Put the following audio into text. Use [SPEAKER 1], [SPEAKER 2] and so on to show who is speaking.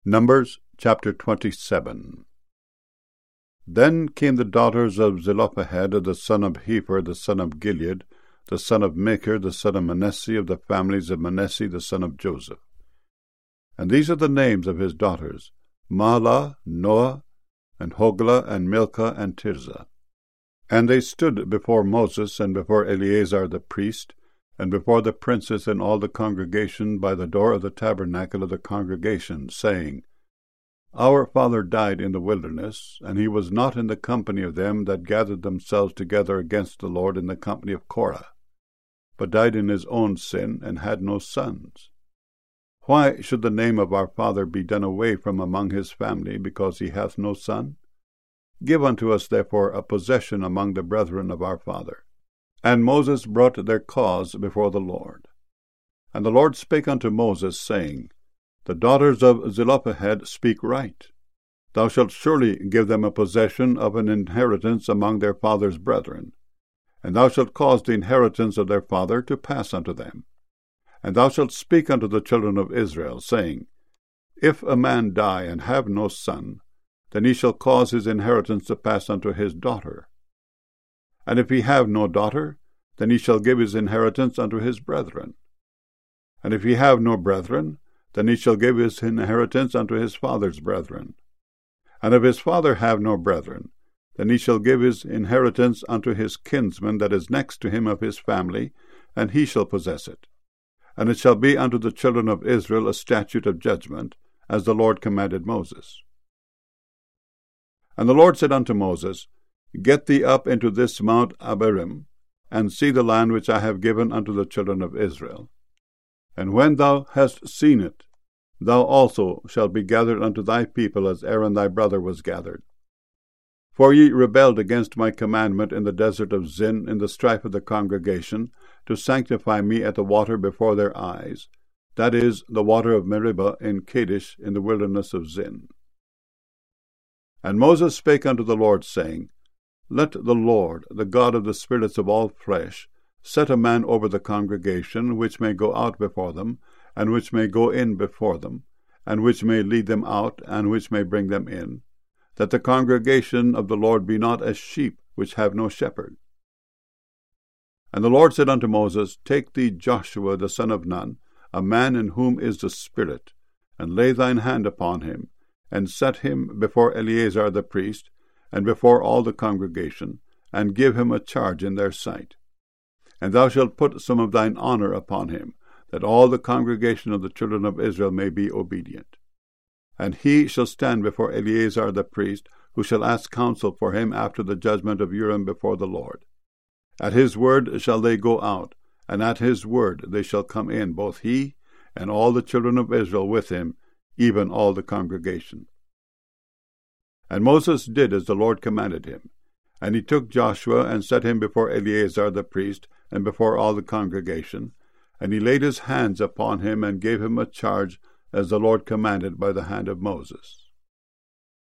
[SPEAKER 1] Numbers chapter 27. Then came the daughters of Zelophehad, the son of Hepher, the son of Gilead, the son of Machir, the son of Manasseh, of the families of Manasseh, the son of Joseph. And these are the names of his daughters: Mahlah, Noah, and Hoglah, and Milcah, and Tirzah. And they stood before Moses, and before Eleazar the priest, and before the princes and all the congregation by the door of the tabernacle of the congregation, saying, Our father died in the wilderness, and he was not in the company of them that gathered themselves together against the Lord in the company of Korah, but died in his own sin, and had no sons. Why should the name of our father be done away from among his family, because he hath no son? Give unto us therefore a possession among the brethren of our father. And Moses brought their cause before the Lord. And the Lord spake unto Moses, saying, The daughters of Zelophehad speak right. Thou shalt surely give them a possession of an inheritance among their father's brethren. And thou shalt cause the inheritance of their father to pass unto them. And thou shalt speak unto the children of Israel, saying, If a man die and have no son, then he shall cause his inheritance to pass unto his daughter. And if he have no daughter, then he shall give his inheritance unto his brethren. And if he have no brethren, then he shall give his inheritance unto his father's brethren. And if his father have no brethren, then he shall give his inheritance unto his kinsman that is next to him of his family, and he shall possess it. And it shall be unto the children of Israel a statute of judgment, as the Lord commanded Moses. And the Lord said unto Moses, Get thee up into this Mount Abarim, and see the land which I have given unto the children of Israel. And when thou hast seen it, thou also shalt be gathered unto thy people, as Aaron thy brother was gathered. For ye rebelled against my commandment in the desert of Zin, in the strife of the congregation, to sanctify me at the water before their eyes, that is, the water of Meribah in Kadesh, in the wilderness of Zin. And Moses spake unto the Lord, saying, Let the Lord, the God of the spirits of all flesh, set a man over the congregation, which may go out before them, and which may go in before them, and which may lead them out, and which may bring them in, that the congregation of the Lord be not as sheep which have no shepherd. And the Lord said unto Moses, Take thee Joshua the son of Nun, a man in whom is the Spirit, and lay thine hand upon him, and set him before Eleazar the priest, and before all the congregation, and give him a charge in their sight. And thou shalt put some of thine honor upon him, that all the congregation of the children of Israel may be obedient. And he shall stand before Eleazar the priest, who shall ask counsel for him after the judgment of Urim before the Lord. At his word shall they go out, and at his word they shall come in, both he and all the children of Israel with him, even all the congregation. And Moses did as the Lord commanded him. And he took Joshua, and set him before Eleazar the priest, and before all the congregation. And he laid his hands upon him, and gave him a charge, as the Lord commanded by the hand of Moses.